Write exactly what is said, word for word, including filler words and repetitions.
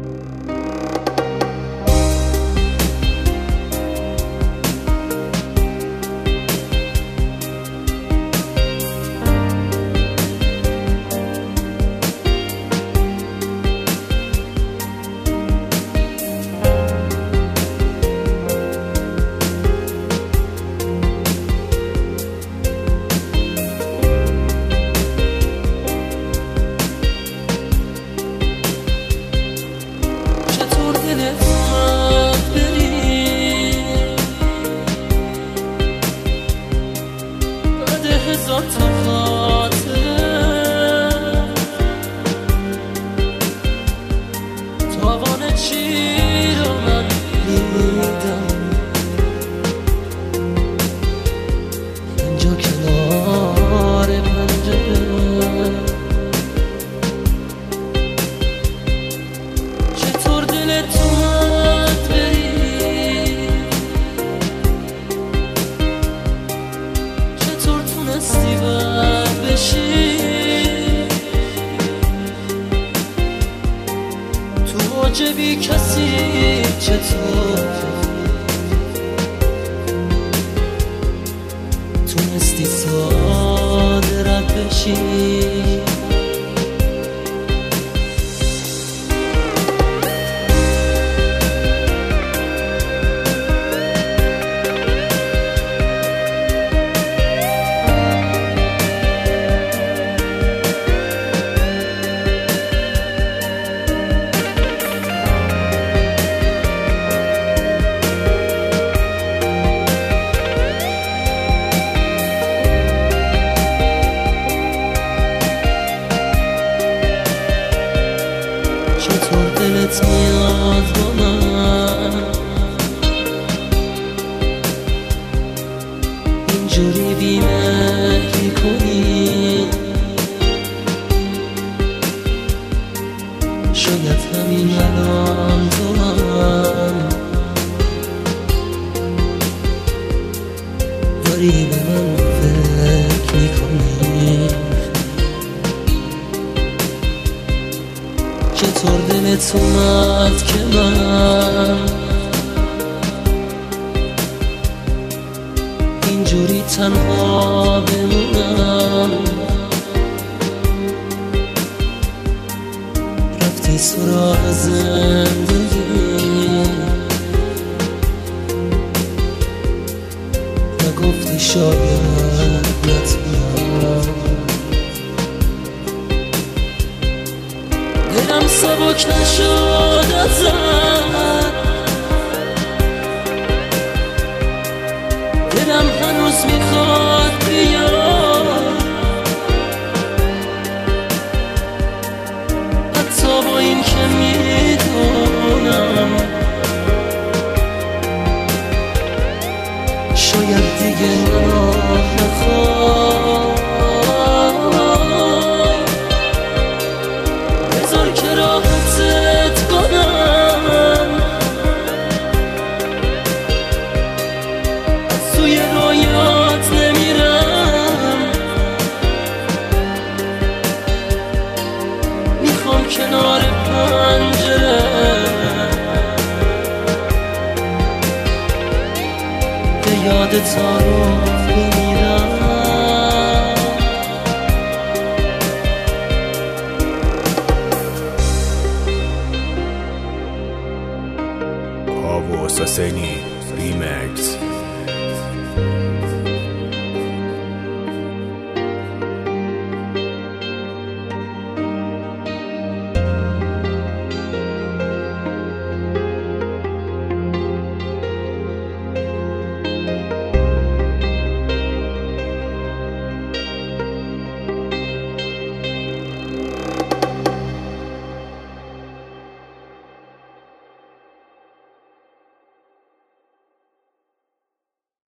تاوان چی رو من دیدم اینجا کنار پنجره. چطور دلت اومد بری، چطور تونستی بر بشی تو عجبی کسی، چطور تونستی ساده رد بشی. چطور دلت میاد با من اینجوری بی‌مهری کنی؟ شاید همین الان تو هم داری به من فکر میکنی. چطور دلت اومد که من اینجوری تنها بمونم؟ رفتی سراغ زندگی، نگفتی شاید نتونم. دلم سبک نشد ازت، دلم هنوز میخواد بیاد، حتی با این که میدونم شاید دیگه منو نخواد. که راحتت کنم از توی رویات نمیرم، میخوام کنار پنجره به یاد تارو بمیرم. Hosseini Remix.